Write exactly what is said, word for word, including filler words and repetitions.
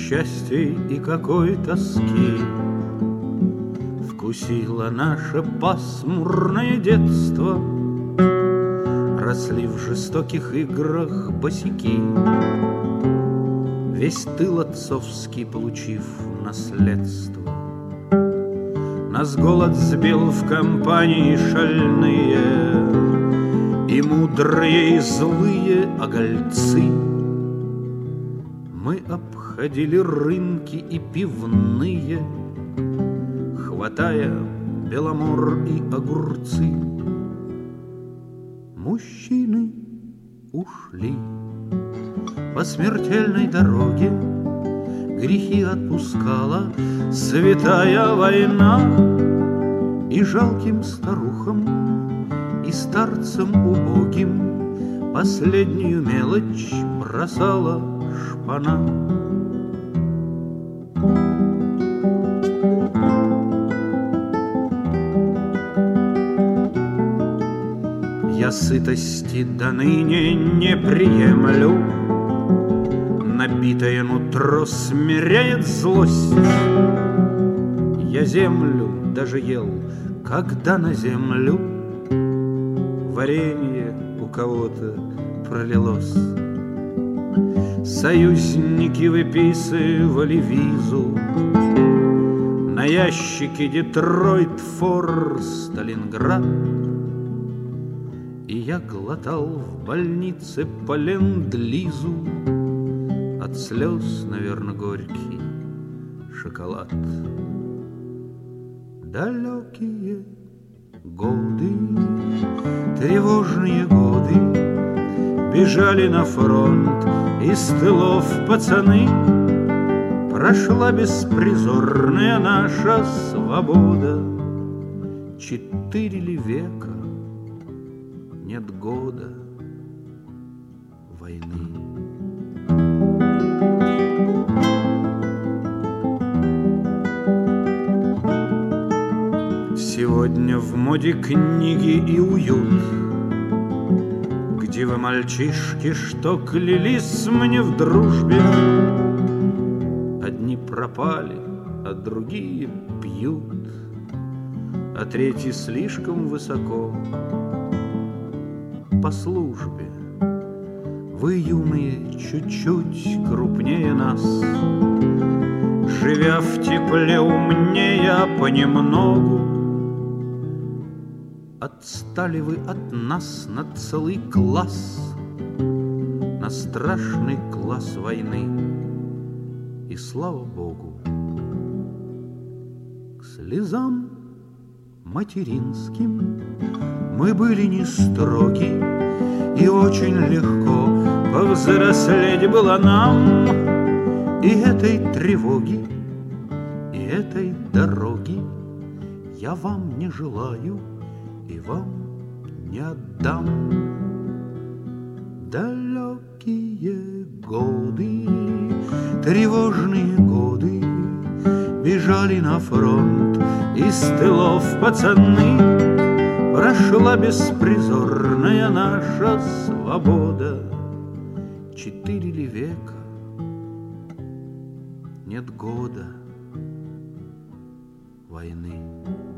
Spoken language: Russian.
счастья и какой тоски вкусило наше пасмурное детство. Росли в жестоких играх босяки, весь тыл отцовский получив наследство. Нас голод сбил в компании шальные, и мудрые, и злые огольцы. Мы обходили рынки и пивные, хватая беломор и огурцы. Мужчины ушли по смертельной дороге, грехи отпускала святая война, и жалким старухам, и старцам убогим последнюю мелочь бросала шпана. Я сытости до ныне не приемлю, набитое нутро смиряет злость. Я землю даже ел, когда на землю варенье у кого-то пролилось. Союзники выписывали визу на ящике Детройт, Фор, Сталинград. И я глотал в больнице по ленд-лизу от слез, наверное, горький шоколад. Далекие годы, тревожные годы, бежали на фронт из тылов пацаны. Прошла беспризорная наша свобода. Четыре ли века нет года войны. Сегодня в моде книги и уют, где вы, мальчишки, что клялись мне в дружбе. Одни пропали, а другие пьют, а третьи слишком высоко по службе. Вы, юные, чуть-чуть крупнее нас, живя в тепле умнее понемногу. Отстали вы от нас на целый класс, на страшный класс войны. И слава Богу, к слезам материнским мы были не строги, и очень легко повзрослеть было нам. И этой тревоги, и этой дороги я вам не желаю и вам не отдам. Далекие годы, тревожные годы, бежали на фронт из тылов пацаны. Прошла беспризорная наша свобода. Четыре ли века нет года войны.